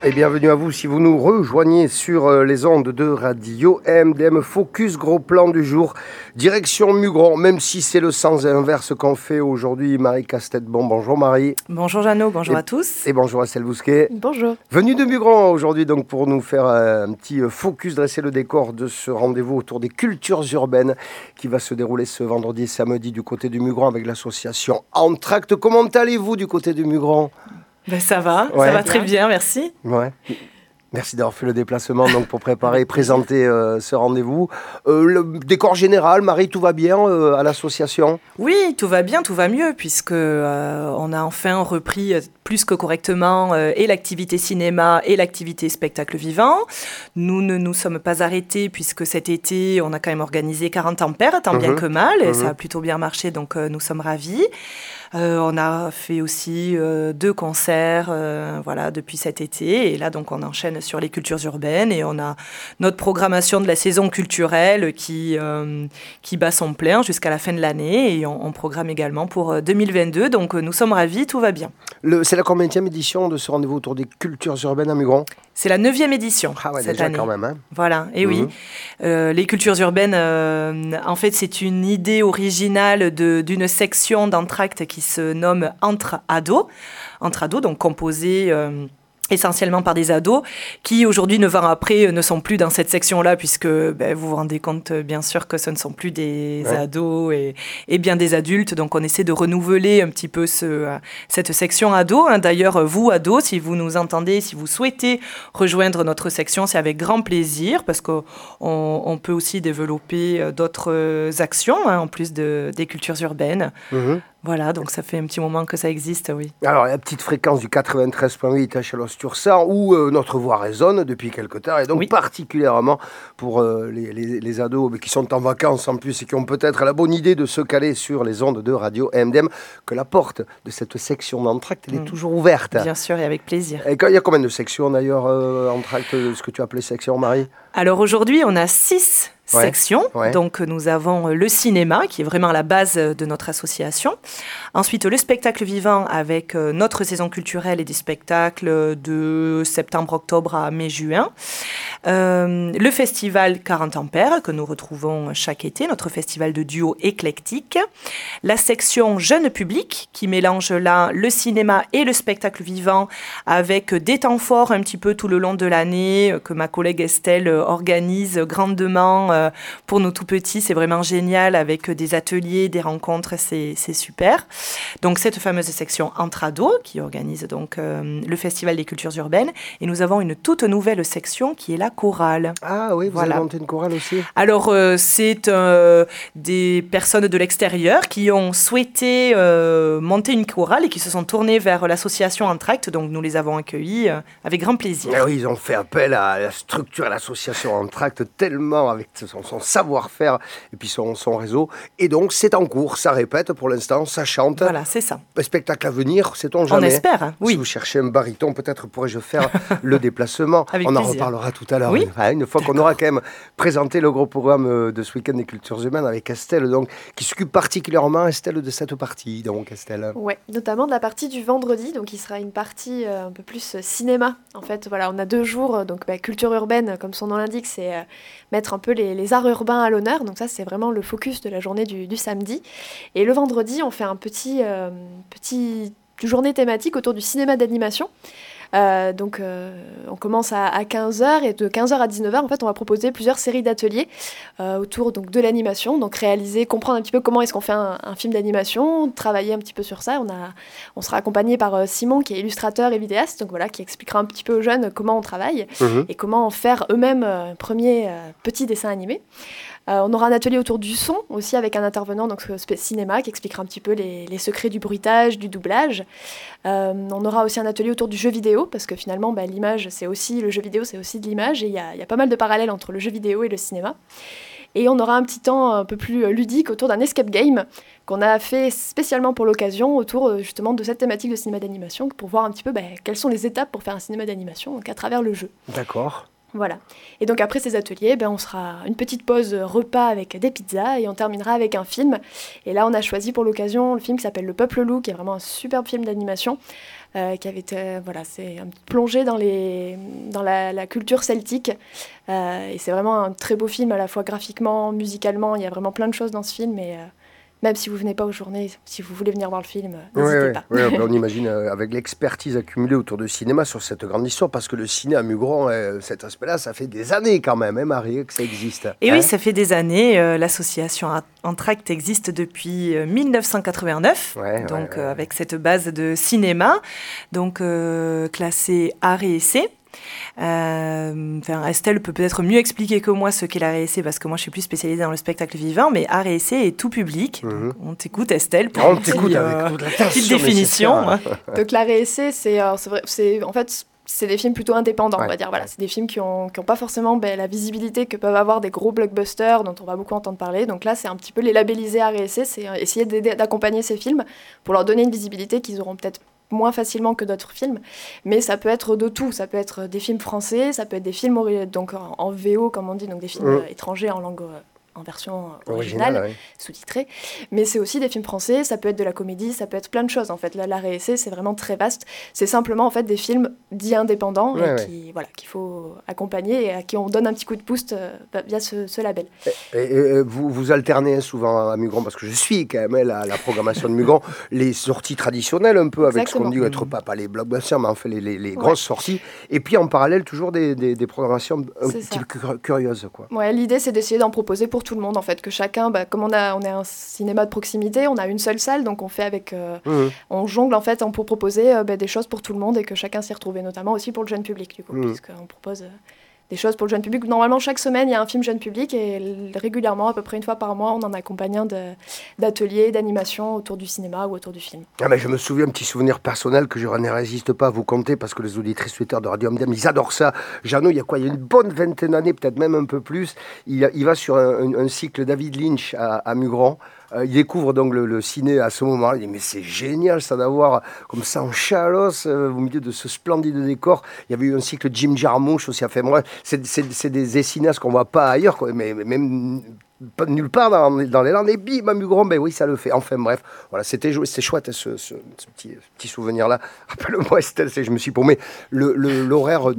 Et bienvenue à vous si vous nous rejoignez sur les ondes de radio MDM Focus, gros plan du jour, direction Mugron, même si c'est le sens inverse qu'on fait aujourd'hui. Marie Castet-Bon, bonjour Marie. Bonjour Jeannot, bonjour à tous. Et bonjour Estelle Bousquet. Bonjour. Venue de Mugron aujourd'hui donc pour nous faire un petit focus, dresser le décor de ce rendez-vous autour des cultures urbaines qui va se dérouler ce vendredi et samedi du côté du Mugron avec l'association Entracte. Comment allez-vous du côté du Mugron ? Ça va très bien, merci. Ouais. Merci d'avoir fait le déplacement donc, pour préparer et présenter ce rendez-vous. Le décor général, Marie, tout va bien à l'association ? Oui, tout va bien, tout va mieux, puisque on a enfin repris plus que correctement et l'activité cinéma et l'activité spectacle vivant. Nous ne nous sommes pas arrêtés, puisque cet été, on a quand même organisé 40 ampères, tant bien que mal, et ça a plutôt bien marché, donc nous sommes ravis. On a fait aussi 2 concerts depuis cet été. Et là, donc, on enchaîne sur les cultures urbaines. Et on a notre programmation de la saison culturelle qui bat son plein jusqu'à la fin de l'année. Et on programme également pour 2022. Donc, nous sommes ravis, tout va bien. C'est la combienième édition de ce rendez-vous autour des cultures urbaines à Mugron ? C'est la 9e édition cette déjà année. Quand même, hein. Voilà, et oui. Les cultures urbaines, en fait, c'est une idée originale d'une section d'Entracte qui se nomme Entre Ados, donc composée essentiellement par des ados qui, aujourd'hui, 9 ans après, ne sont plus dans cette section-là, puisque vous vous rendez compte, bien sûr, que ce ne sont plus des ados et bien des adultes. Donc, on essaie de renouveler un petit peu cette section ados. D'ailleurs, vous, ados, si vous nous entendez, si vous souhaitez rejoindre notre section, c'est avec grand plaisir, parce qu'on peut aussi développer d'autres actions, en plus des cultures urbaines. Voilà, donc ça fait un petit moment que ça existe, oui. Alors, la petite fréquence du 93.8 à Chalon-sur-Sarre, où notre voix résonne depuis quelque temps, et donc particulièrement pour les ados qui sont en vacances en plus et qui ont peut-être la bonne idée de se caler sur les ondes de radio MDM, que la porte de cette section d'Entracte, elle est toujours ouverte. Bien sûr, et avec plaisir. Et il y a combien de sections d'ailleurs, Entracte, ce que tu appelais section, Marie ? Alors aujourd'hui, on a 6 sections. Donc nous avons le cinéma, qui est vraiment la base de notre association. Ensuite, le spectacle vivant avec notre saison culturelle et des spectacles de septembre-octobre à mai-juin. Le festival 40 ampères, que nous retrouvons chaque été, notre festival de duo éclectique. La section jeune public, qui mélange là le cinéma et le spectacle vivant, avec des temps forts un petit peu tout le long de l'année, que ma collègue Estelle organise grandement pour nos tout petits. C'est vraiment génial, avec des ateliers, des rencontres, c'est super. Donc cette fameuse section Entre ados, qui organise donc le festival des cultures urbaines. Et nous avons une toute nouvelle section qui est la chorale. Ah oui, vous avez monté une chorale aussi ? Alors c'est des personnes de l'extérieur qui ont souhaité monter une chorale et qui se sont tournées vers l'association Entracte. Donc nous les avons accueillis avec grand plaisir. Ah oui, ils ont fait appel à la structure, à l'association Entracte, tellement avec son savoir-faire et puis son réseau. Et donc c'est en cours, ça répète pour l'instant, ça chante. Voilà, c'est ça. Le spectacle à venir, sait-on jamais. On espère, oui. Si vous cherchez un baryton, peut-être pourrais-je faire le déplacement. Avec On plaisir. en reparlera tout à l'heure. Oui. Une fois qu'on aura quand même présenté le gros programme de ce week-end des cultures humaines avec Estelle, donc, qui s'occupe particulièrement, Estelle, de cette partie. Donc, Estelle. Ouais, notamment de la partie du vendredi, donc il sera une partie un peu plus cinéma. En fait, voilà, on a 2 jours, donc culture urbaine, comme son nom l'indique, c'est mettre un peu les arts urbains à l'honneur. Donc ça, c'est vraiment le focus de la journée du samedi. Et le vendredi, on fait un petit journée thématique autour du cinéma d'animation. On commence à 15h et de 15h à 19h, en fait, on va proposer plusieurs séries d'ateliers autour donc, de l'animation. Donc comprendre un petit peu comment est-ce qu'on fait un film d'animation, travailler un petit peu sur ça. On sera accompagné par Simon, qui est illustrateur et vidéaste, donc voilà, qui expliquera un petit peu aux jeunes comment on travaille et comment faire eux-mêmes un premier petit dessin animé. On aura un atelier autour du son aussi avec un intervenant donc cinéma qui expliquera un petit peu les secrets du bruitage, du doublage. On aura aussi un atelier autour du jeu vidéo parce que finalement l'image c'est aussi le jeu vidéo, c'est aussi de l'image et il y a pas mal de parallèles entre le jeu vidéo et le cinéma. Et on aura un petit temps un peu plus ludique autour d'un escape game qu'on a fait spécialement pour l'occasion autour justement de cette thématique de cinéma d'animation pour voir un petit peu quelles sont les étapes pour faire un cinéma d'animation donc à travers le jeu. D'accord. Voilà. Et donc après ces ateliers, on sera une petite pause repas avec des pizzas et on terminera avec un film. Et là, on a choisi pour l'occasion le film qui s'appelle Le Peuple Loup, qui est vraiment un superbe film d'animation, qui avait été, c'est une plongée dans la culture celtique. Et c'est vraiment un très beau film, à la fois graphiquement, musicalement. Il y a vraiment plein de choses dans ce film. Et même si vous venez pas aux journées, si vous voulez venir voir le film, n'hésitez pas. Oui, on imagine avec l'expertise accumulée autour du cinéma sur cette grande histoire, parce que le ciné à Mugron, cet aspect-là, ça fait des années quand même, Marie, que ça existe. Et oui, ça fait des années. L'association Entracte existe depuis 1989, avec cette base de cinéma, donc classée art et essai. Estelle peut peut-être mieux expliquer que moi ce qu'est l'art et essai, parce que moi je suis plus spécialisée dans le spectacle vivant, mais art et essai est tout public. Donc, on t'écoute, Estelle, pour une petite définition. Donc l'art et essai, c'est des films plutôt indépendants, on va dire. Voilà, c'est des films qui ont pas forcément la visibilité que peuvent avoir des gros blockbusters dont on va beaucoup entendre parler. Donc là, c'est un petit peu les labelliser art et essai, c'est essayer d'accompagner ces films pour leur donner une visibilité qu'ils auront peut-être moins facilement que d'autres films, mais ça peut être de tout. Ça peut être des films français, ça peut être des films donc en VO, comme on dit, donc des films étrangers en langue en version originale, sous-titrée, mais c'est aussi des films français, ça peut être de la comédie, ça peut être plein de choses en fait. L'art et essai, c'est vraiment très vaste. C'est simplement en fait des films dits indépendants qu'il faut accompagner et à qui on donne un petit coup de pouce via ce label. Et vous alternez souvent à Mugron, parce que je suis quand même la programmation de Mugron, les sorties traditionnelles un peu, avec ce qu'on dit être pas les blockbusters, mais en fait les grosses sorties, et puis en parallèle toujours des programmations un petit peu curieuses, quoi. Ouais, l'idée c'est d'essayer d'en proposer pour tout le monde en fait, que chacun, comme on est un cinéma de proximité, on a une seule salle, donc on fait avec on jongle en fait pour proposer des choses pour tout le monde et que chacun s'y retrouve, et notamment aussi pour le jeune public du coup, puisqu'on propose des choses pour le jeune public. Normalement chaque semaine il y a un film jeune public, et régulièrement, à peu près une fois par mois, on en accompagne un d'ateliers, d'animation autour du cinéma ou autour du film. Mais je me souviens, un petit souvenir personnel que je ne résiste pas à vous conter, parce que les auditrices auditeurs de Radio Omdem, ils adorent ça. Jeannot, il y a une bonne vingtaine d'années, peut-être même un peu plus, il va sur un cycle David Lynch à Mugron. Il découvre donc le ciné à ce moment-là. Il dit, mais c'est génial ça d'avoir comme ça en Chalosse, au milieu de ce splendide décor. Il y avait eu un cycle Jim Jarmusch aussi. C'est des cinéastes qu'on ne voit pas ailleurs, quoi, mais même pas nulle part dans les Landes. Et bim, à Mugron, oui, ça le fait. Enfin bref, voilà, c'était chouette ce petit souvenir-là. Rappelle-moi, Estelle, je me suis paumé. L'horaire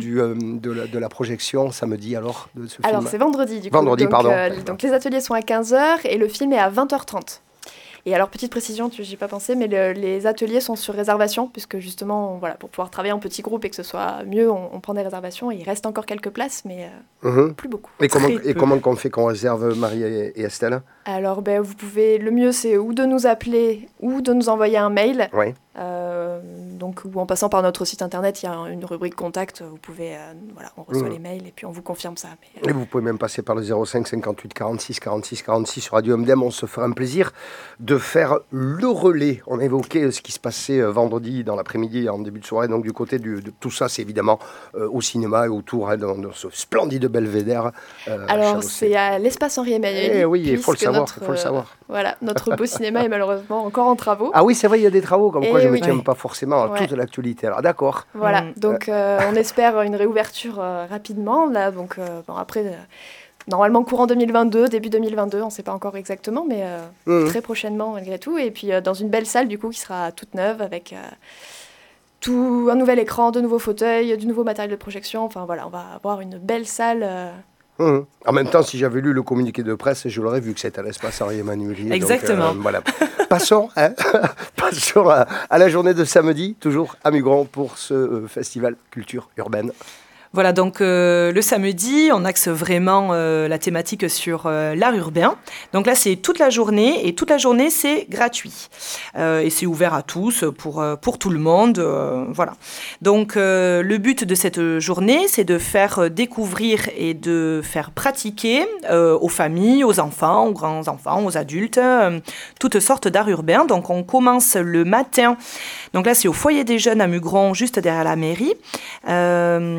de la projection, samedi alors, de ce film. Alors c'est vendredi du coup. Vendredi, pardon. Donc les ateliers sont à 15h et le film est à 20h30. Et alors, petite précision, j'y ai pas pensé, mais les ateliers sont sur réservation, puisque justement, pour pouvoir travailler en petits groupes et que ce soit mieux, on prend des réservations. Et il reste encore quelques places, mais plus beaucoup. Et comment on fait qu'on réserve, Marie et Estelle ? Alors, vous pouvez, le mieux, c'est ou de nous appeler ou de nous envoyer un mail. Oui. Ou en passant par notre site internet, il y a une rubrique contact, vous pouvez, on reçoit les mails et puis on vous confirme ça. Et vous pouvez même passer par le 05 58 46 46 46 sur Radio Omdem, on se fera un plaisir de faire le relais. On a évoqué ce qui se passait vendredi dans l'après-midi, en début de soirée, donc du côté de tout ça, c'est évidemment au cinéma et autour, dans ce splendide belvédère. Alors c'est à l'espace Henri Emmanuel. Oui, il faut le savoir. Voilà, notre beau cinéma est malheureusement encore en travaux. Ah oui, c'est vrai, il y a des travaux, comme quoi je ne me tiens pas forcément à toute l'actualité. Alors d'accord. Voilà, donc on espère une réouverture rapidement. Là, donc après, normalement courant 2022, début 2022, on ne sait pas encore exactement, mais très prochainement malgré tout. Et puis dans une belle salle du coup qui sera toute neuve avec un nouvel écran, de nouveaux fauteuils, du nouveau matériel de projection. Enfin voilà, on va avoir une belle salle. En même temps, si j'avais lu le communiqué de presse, je l'aurais vu que c'était à l'espace Henri Emmanuel. Exactement. Donc, voilà. Passons à la journée de samedi, toujours à Mugron, pour ce festival culture urbaine. Voilà, donc le samedi, on axe vraiment la thématique sur l'art urbain. Donc là, c'est toute la journée, et toute la journée, c'est gratuit. Et c'est ouvert à tous, pour tout le monde. Voilà. Donc le but de cette journée, c'est de faire découvrir et de faire pratiquer aux familles, aux enfants, aux grands-enfants, aux adultes, toutes sortes d'art urbain. Donc on commence le matin. Donc là, c'est au foyer des jeunes à Mugron, juste derrière la mairie, de la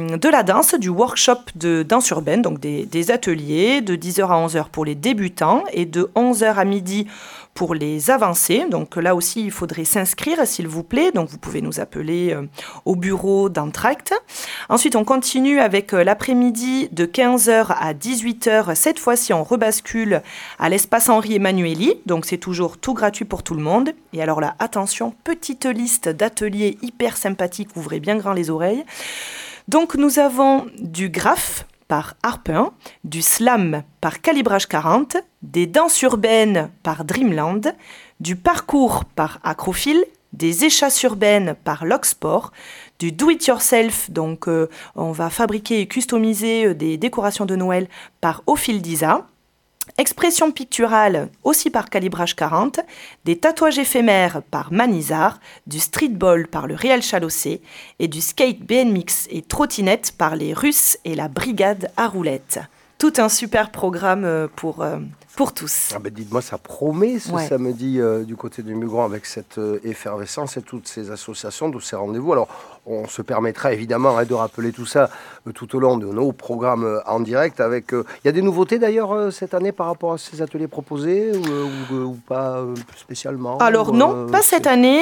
la danse, du workshop de danse urbaine, donc des ateliers de 10h à 11h pour les débutants et de 11h à midi pour les avancés. Donc là aussi, il faudrait s'inscrire, s'il vous plaît. Donc vous pouvez nous appeler au bureau d'Entracte. Ensuite, on continue avec l'après-midi de 15h à 18h. Cette fois-ci, on rebascule à l'espace Henri Emmanuelli. Donc c'est toujours tout gratuit pour tout le monde. Et alors là, attention, petite liste d'ateliers hyper sympathiques. Ouvrez bien grand les oreilles. Donc nous avons du graphe par Harpin, du slam par Calibrage 40, des danses urbaines par Dreamland, du parcours par Acrophile, des échasses urbaines par Locksport, du do-it-yourself, donc on va fabriquer et customiser des décorations de Noël par Ophildisa, expression picturale aussi par Calibrage 40, des tatouages éphémères par Manizar, du streetball par le Réal Chalossé et du skate BMX et trottinette par les Russes et la brigade à roulettes. Tout un super programme pour tous. Ah ben dites-moi, ça promet ce samedi du côté du Mugron avec cette effervescence et toutes ces associations, tous ces rendez-vous. Alors, on se permettra évidemment de rappeler tout ça tout au long de nos programmes en direct. Avec, il y a des nouveautés d'ailleurs cette année par rapport à ces ateliers proposés ou pas spécialement? Alors non, pas cette année.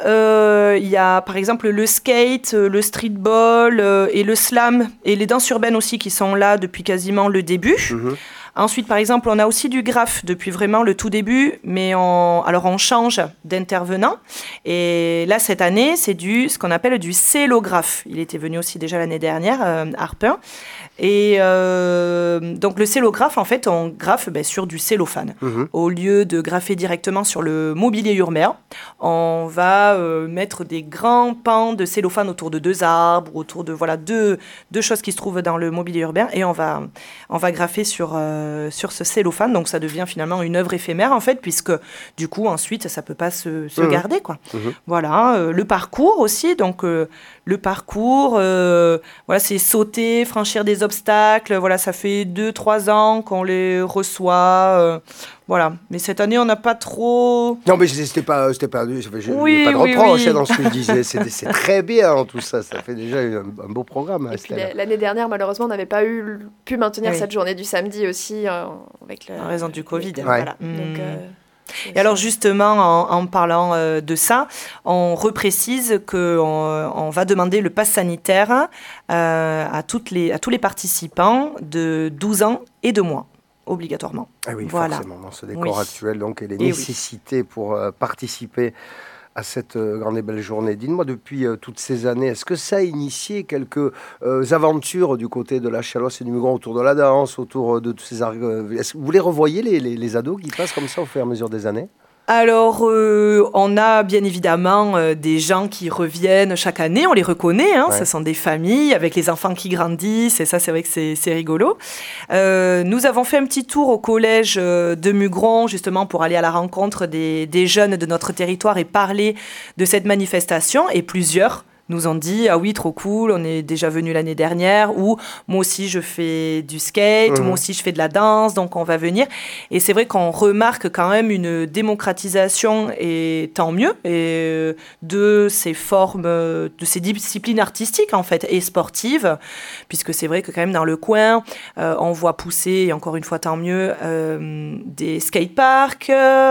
Il y a par exemple le skate, le streetball et le slam et les danses urbaines aussi qui sont là depuis quasiment le début. Mm-hmm. Ensuite, par exemple, on a aussi du graphe depuis vraiment le tout début, mais on change d'intervenant. Et là, cette année, c'est ce qu'on appelle du cellographe. Il était venu aussi déjà l'année dernière, Harpin. Et donc le cellographe, en fait, on graffe sur du cellophane. Mmh. Au lieu de graffer directement sur le mobilier urbain, on va mettre des grands pans de cellophane autour de 2 arbres, autour de deux choses qui se trouvent dans le mobilier urbain, et on va graffer sur ce cellophane. Donc ça devient finalement une œuvre éphémère, en fait, puisque du coup, ensuite, ça peut pas se garder, quoi. Mmh. Voilà, le parcours aussi, donc le parcours, c'est sauter, franchir des obstacles, ça fait 2-3 ans qu'on les reçoit, mais cette année on n'a pas trop... Non mais c'était pas de reproche dans ce que je disais, c'est très bien tout ça, ça fait déjà un beau programme. Et puis l'année dernière malheureusement on n'avait pas pu maintenir cette journée du samedi aussi avec en raison du Covid. Voilà. Donc, et alors justement, en parlant de ça, on reprécise qu'on va demander le pass sanitaire à tous les participants de 12 ans et de moins, obligatoirement. Ah oui, forcément, dans ce décor actuel, donc, et les nécessités pour participer à cette grande et belle journée. Dites-moi, depuis toutes ces années, est-ce que ça a initié quelques aventures du côté de la Chalosse et du Mugron autour de la danse, autour de tous ces est-ce que vous les revoyez, les ados qui passent comme ça au fur et à mesure des années ? Alors, on a bien évidemment des gens qui reviennent chaque année, on les reconnaît, ce sont des familles avec les enfants qui grandissent, et ça, c'est vrai que c'est rigolo. Nous avons fait un petit tour au collège de Mugron, justement, pour aller à la rencontre des jeunes de notre territoire et parler de cette manifestation, et plusieurs nous ont dit « Ah oui, trop cool, on est déjà venu l'année dernière » ou « Moi aussi, je fais du skate, moi aussi, je fais de la danse, donc on va venir ». Et c'est vrai qu'on remarque quand même une démocratisation, et tant mieux, et de ces formes, de ces disciplines artistiques, en fait, et sportives, puisque c'est vrai que quand même dans le coin, on voit pousser, et encore une fois, tant mieux, des skateparks.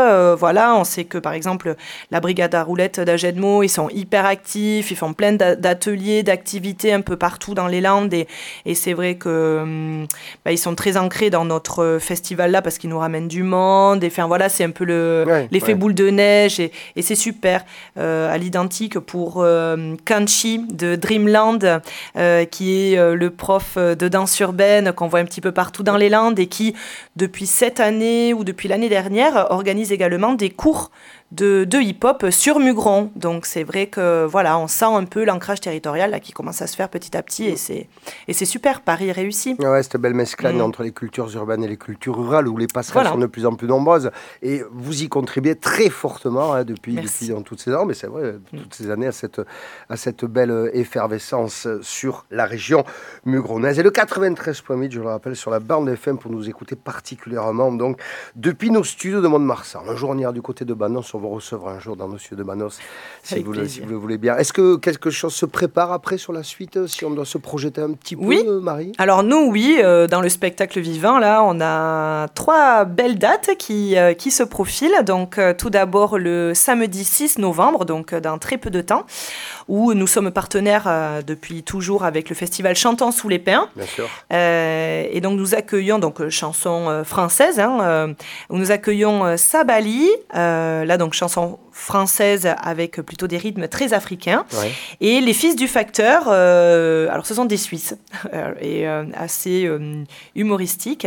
On sait que, par exemple, la brigade à roulettes d'Agenmo, ils sont hyper actifs, ils font plein d'ateliers, d'activités un peu partout dans les Landes, et c'est vrai que ils sont très ancrés dans notre festival là parce qu'ils nous ramènent du monde, et c'est un peu l'effet boule de neige, et c'est super. À l'identique pour Kanchi de Dreamland, qui est le prof de danse urbaine qu'on voit un petit peu partout dans les Landes, et qui depuis cette année ou depuis l'année dernière organise également des cours de hip-hop sur Mugron. Donc c'est vrai que on sent un peu l'ancrage territorial là, qui commence à se faire petit à petit, et c'est super. Paris réussit. Ouais, cette belle mesclade entre les cultures urbaines et les cultures rurales, où les passerelles sont de plus en plus nombreuses, et vous y contribuez très fortement depuis dans toutes ces années, mais c'est vrai, toutes ces années à cette belle effervescence sur la région mugronnaise. Et le 93.8, je le rappelle, sur la bande FM pour nous écouter particulièrement, donc depuis nos studios de Mont-de-Marsan, un journée du côté de Bandon sur vous recevoir un jour dans nos cieux de Manos, si vous le voulez bien. Est-ce que quelque chose se prépare après sur la suite, si on doit se projeter un petit peu, Marie ? Alors nous, dans le spectacle vivant, là, on a 3 belles dates qui se profilent. Donc tout d'abord le samedi 6 novembre, donc dans très peu de temps, où nous sommes partenaires depuis toujours avec le festival Chantons sous les pins. Bien sûr. Et donc nous accueillons chansons françaises, où nous accueillons Sabali, là donc chanson française avec plutôt des rythmes très africains, et les Fils du Facteur, alors ce sont des Suisses, et assez humoristiques.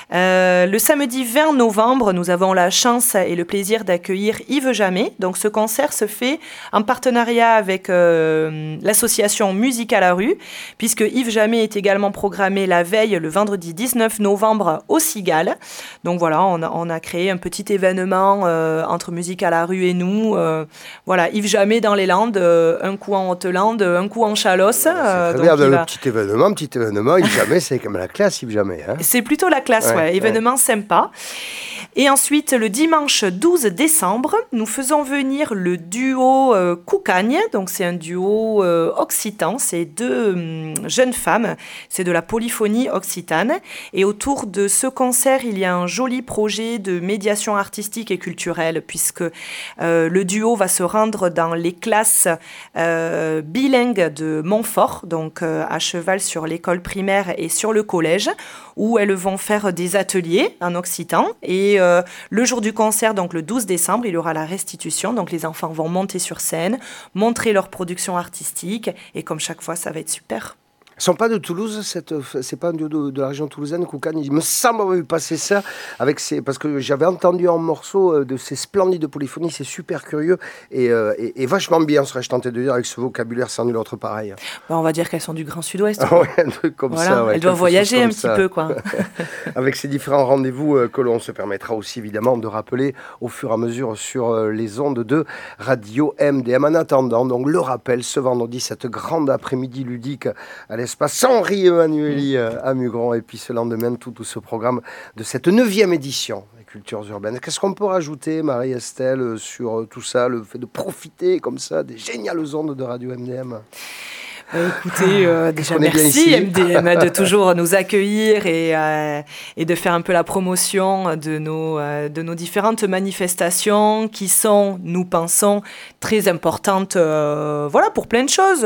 Le samedi 20 novembre, nous avons la chance et le plaisir d'accueillir Yves Jamais. Donc ce concert se fait en partenariat avec l'association Musique à la rue, puisque Yves Jamais est également programmé la veille, le vendredi 19 novembre, au Cigale. Donc voilà, on a créé un petit événement entre Musique à la rue et nous. Voilà, Yves Jamais dans les Landes, un coup en Haute-Lande, un coup en Chalosse. C'est très bien, le petit événement, Yves Jamais, c'est comme la classe, Yves Jamais. Hein. C'est plutôt la classe, événement sympa. Et ensuite, le dimanche 12 décembre, nous faisons venir le duo Coucagne. Donc, c'est un duo occitan. C'est 2 jeunes femmes. C'est de la polyphonie occitane. Et autour de ce concert, il y a un joli projet de médiation artistique et culturelle, puisque le duo va se rendre dans les classes bilingues de Montfort, donc à cheval sur l'école primaire et sur le collège, où elles vont faire des ateliers en occitan. Et le jour du concert, donc le 12 décembre, il y aura la restitution. Donc les enfants vont monter sur scène, montrer leur production artistique. Et comme chaque fois, ça va être super. Ils ne sont pas de Toulouse, c'est pas un duo de la région toulousaine, Coucagne. Il me semble avoir vu passer ça, parce que j'avais entendu un morceau de ces splendides polyphonies, c'est super curieux et vachement bien, serais-je tenté de dire, avec ce vocabulaire sans nul autre pareil. On va dire qu'elles sont du Grand Sud-Ouest. Un truc comme ça. Elles doivent voyager un petit peu, quoi. Avec ces différents rendez-vous que l'on se permettra aussi évidemment de rappeler au fur et à mesure sur les ondes de Radio MDM. En attendant, donc le rappel, ce vendredi, cette grande après-midi ludique à l'espace Henri Emmanueli à Mugron, et puis ce lendemain, tout ce programme de cette 9e édition des Cultures Urbaines. Qu'est-ce qu'on peut rajouter, Marie-Estelle, sur tout ça, le fait de profiter comme ça des géniales ondes de Radio MDM ? Écoutez, déjà merci MDM de toujours nous accueillir et de faire un peu la promotion de nos différentes manifestations qui sont, nous pensons, très importantes pour plein de choses,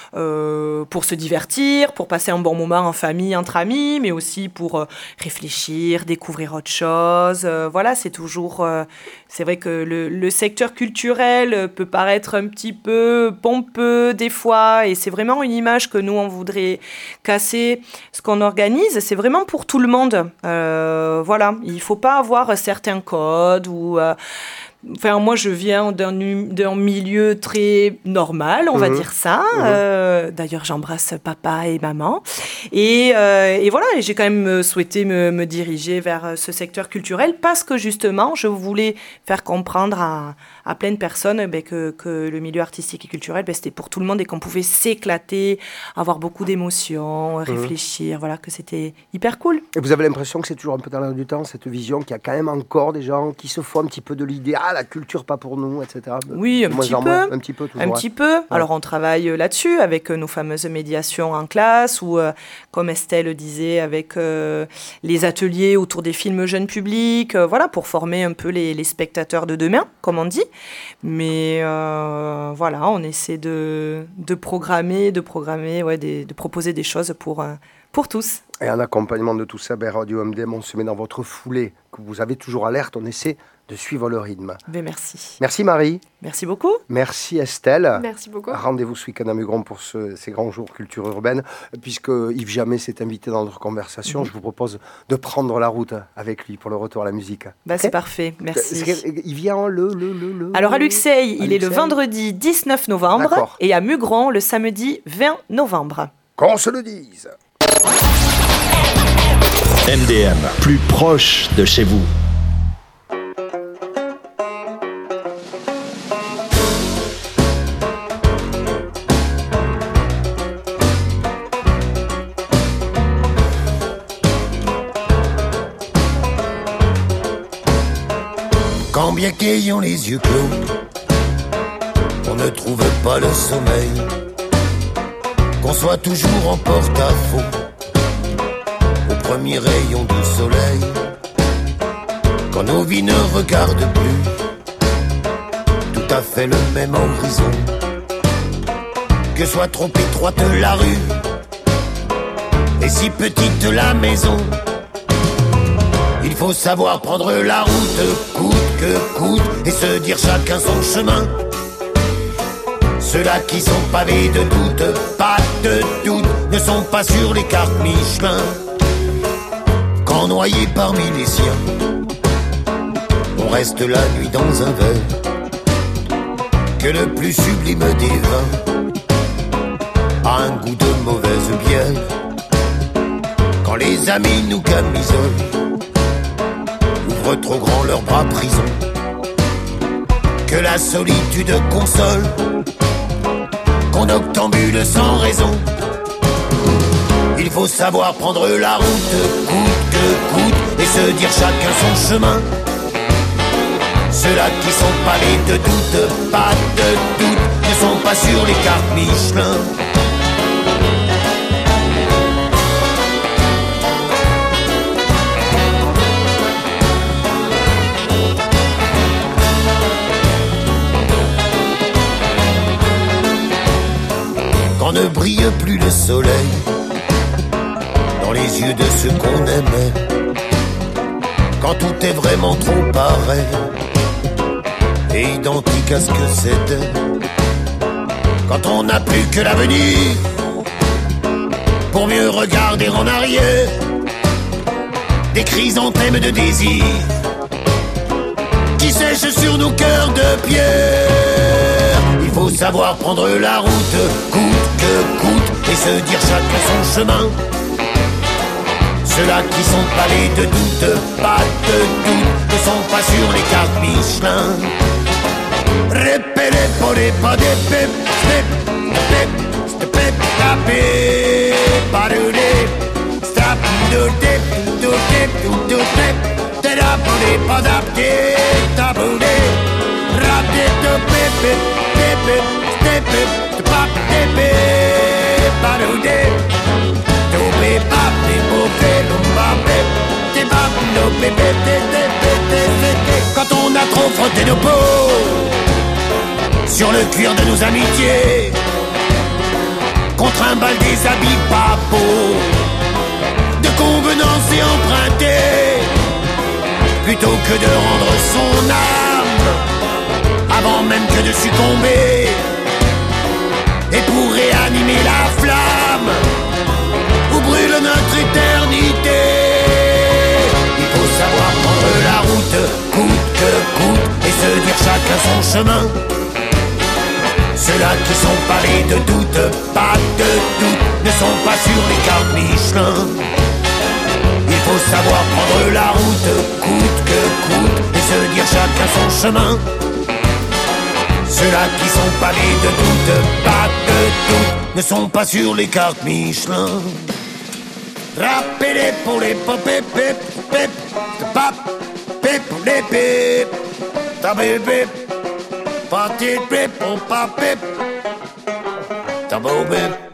pour se divertir, pour passer un bon moment en famille, entre amis, mais aussi pour réfléchir, découvrir autre chose. C'est toujours... c'est vrai que le secteur culturel peut paraître un petit peu pompeux des fois, et c'est vraiment une image que nous, on voudrait casser. Ce qu'on organise, c'est vraiment pour tout le monde. Il ne faut pas avoir certains codes ou... moi, je viens d'un milieu très normal, on va dire ça. D'ailleurs, j'embrasse papa et maman. Et j'ai quand même souhaité me diriger vers ce secteur culturel parce que, justement, je voulais faire comprendre à plein de personnes que le milieu artistique et culturel, c'était pour tout le monde et qu'on pouvait s'éclater, avoir beaucoup d'émotions, réfléchir, que c'était hyper cool. Et vous avez l'impression que c'est toujours un peu dans l'air du temps, cette vision, qu'il y a quand même encore des gens qui se font un petit peu de l'idée « Ah, la culture, pas pour nous », etc. Oui, un petit peu. Un petit peu. Ouais. Alors, on travaille là-dessus avec nos fameuses médiations en classe ou, comme Estelle disait, avec les ateliers autour des films jeunes publics, pour former un peu les spectateurs de demain, comme on dit. Mais on essaie de programmer, de proposer des choses pour tous. Et en accompagnement de tout ça, Radio MDM, on se met dans votre foulée, que vous avez toujours alerte, on essaie de suivre le rythme. Merci. Merci Marie. Merci beaucoup. Merci Estelle. Merci beaucoup. Rendez-vous ce week-end à Mugron pour ces grands jours culture urbaine. Puisque Yves Jamais s'est invité dans notre conversation, je vous propose de prendre la route avec lui pour le retour à la musique. C'est parfait, merci. Il vient Alors à Luxeuil, il est le vendredi 19 novembre. D'accord. Et à Mugron, le samedi 20 novembre. Qu'on se le dise. MDM, plus proche de chez vous. bien qu'ayant les yeux clos, on ne trouve pas le sommeil, qu'on soit toujours en porte-à-faux au premier rayon du soleil, quand nos vies ne regardent plus tout à fait le même horizon, que soit trop étroite la rue et si petite la maison. Il faut savoir prendre la route, coûte que coûte, et se dire chacun son chemin. Ceux-là qui sont pavés de doute, pas de doute, ne sont pas sur les cartes Michelin. Quand noyés parmi les siens, on reste la nuit dans un verre, que le plus sublime des vins a un goût de mauvaise bière. Quand les amis nous camisolent, ouvrent trop grand leurs bras prison, que la solitude console, qu'on octambule sans raison. Il faut savoir prendre la route, coûte que coûte, et se dire chacun son chemin. Ceux-là qui sont pavés de doute, pas de doute, ne sont pas sur les cartes Michelin. Quand ne brille plus le soleil dans les yeux de ceux qu'on aimait, quand tout est vraiment trop pareil et identique à ce que c'était, quand on n'a plus que l'avenir pour mieux regarder en arrière, des chrysanthèmes de désir qui sèchent sur nos cœurs de pierre. Il faut savoir prendre la route, coûte que coûte, et se dire chacun son chemin. Ceux-là qui sont pavés de doute, pas de doute, ne sont pas sur les cartes Michelin. Répélé pour les pas des pep, step, step, step, tapé, parolé, stop, do dip, do dip, do dip, t'es là pour les pas d'apté, taboulé, rapé, do pep, pep, pep, step, step, pap, tépé, parolé, do pep, pap, tépé, lumba, pep, t'es pap, do pep, quand on a trop frotté nos peaux sur le cuir de nos amitiés, contre un bal des habits pas beaux, de convenance et emprunté, plutôt que de rendre son âme avant même que de succomber, et pour réanimer la flamme où brûle notre éternité, il faut savoir prendre la route, coûte que coûte, et se dire chacun son chemin. Ceux-là qui sont pavés de doute, pas de doute, ne sont pas sur les cartes Michelin. Il faut savoir prendre la route, coûte que coûte, et se dire chacun son chemin. Ceux-là qui sont pavés de doute, pas de doute, ne sont pas sur les cartes Michelin. Rappelez pour les pop, pep, pep, pep, pap, pep, les pep, tabé, pep. Party trip, oh, pop, pip, double bip.